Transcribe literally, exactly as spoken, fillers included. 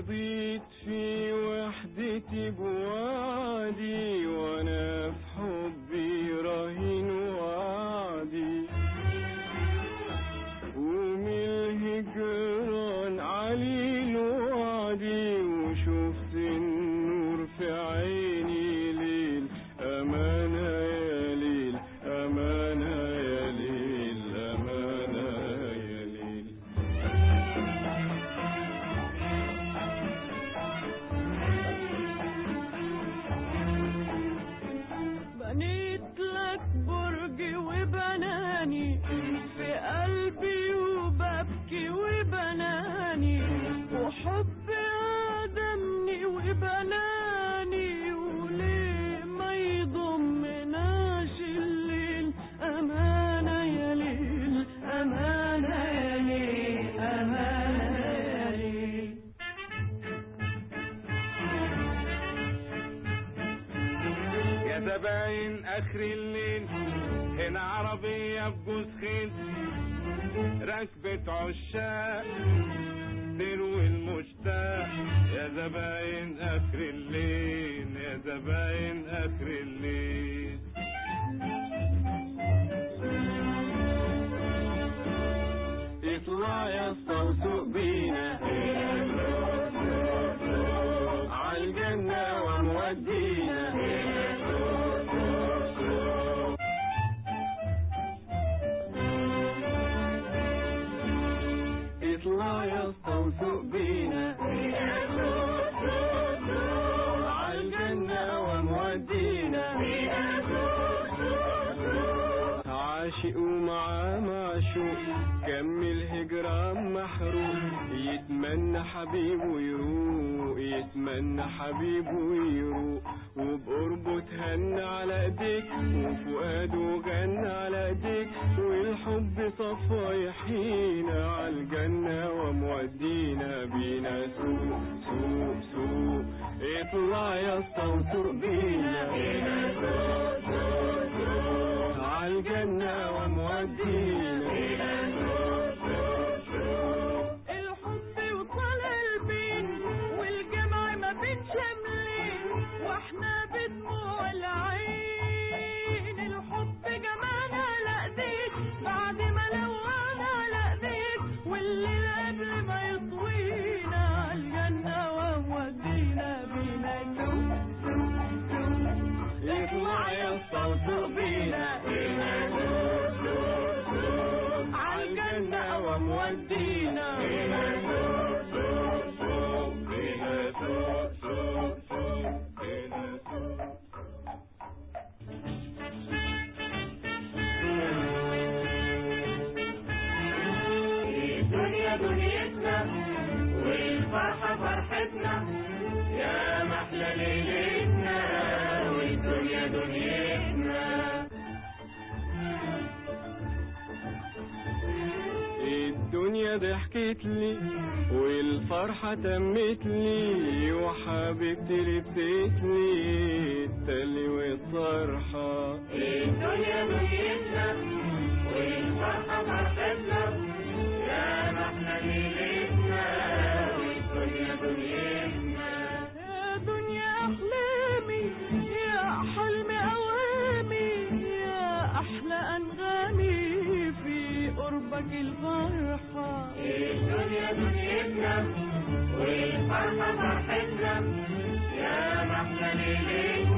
رضيت في وحدتي بوعدي وانا في حبي رهين وعدي ومن الهجران عليل وعدي وشفت النور في عيني ليل أمانة يا ليل أمانة يا ليل أمانة يا ليل. بنيت لك برج وبناني في قلبي وببكي وبناني وحب آدمني وبناني وليه ما يضمناش الليل أمانة يا ليل أمانة يا ليل أمانة يا ليل. يا زباين اخر الليل هنا عربية بجوز خيل ركبة عشاق تروي المشتاق. يا زباين اخر الليل يا زباين اخر الليل. اطلع يا اسطى وسوق بينا عالجنة ومودينا. اطلع يا اسطى وسوق بينا عالجنة ومودينا. عاشق ومعاه معشوق كمل هجرة محروق يتمنى حبيبه يروق يتمنى حبيبه يروق وبقربه تهنى على ايديك وفؤاده غنى على ايديك والحب صفا يحيينا عالجنة ومودينا بينا سوق سوق سوق. اطلع يا اسطى وسوق بينا عالجنة ومودينا. الحب وصل البين والجمع ما بين شملين واحنا بدموع العين. الحب جمعنا على ايديك بعد ما لوعنا على ايديك والليل قبل ما يطوينا عالجنة ومودينا بينا سوق سوق سوق. اطلع يا اسطى وسوق بينا عالجنة ومودينا. الدنيا دنيتنا والفرحة فرحتنا يا محلى ليلتنا والدنيا دنيتنا. الدنيا ضحكت لي والفرحة تمت لي وحبيبتي لبست لي التلي والطرحة. الدنيا دنيتنا والفرحة فرحتنا يا محلى ليلتنا والدنيا دنيتنا. يا دنيا أحلامي يا حلم أوامي يا أحلى أنغامي في قربك الفرحة. الدنيا دنيتنا والفرحة فرحتنا يا محلى ليلتنا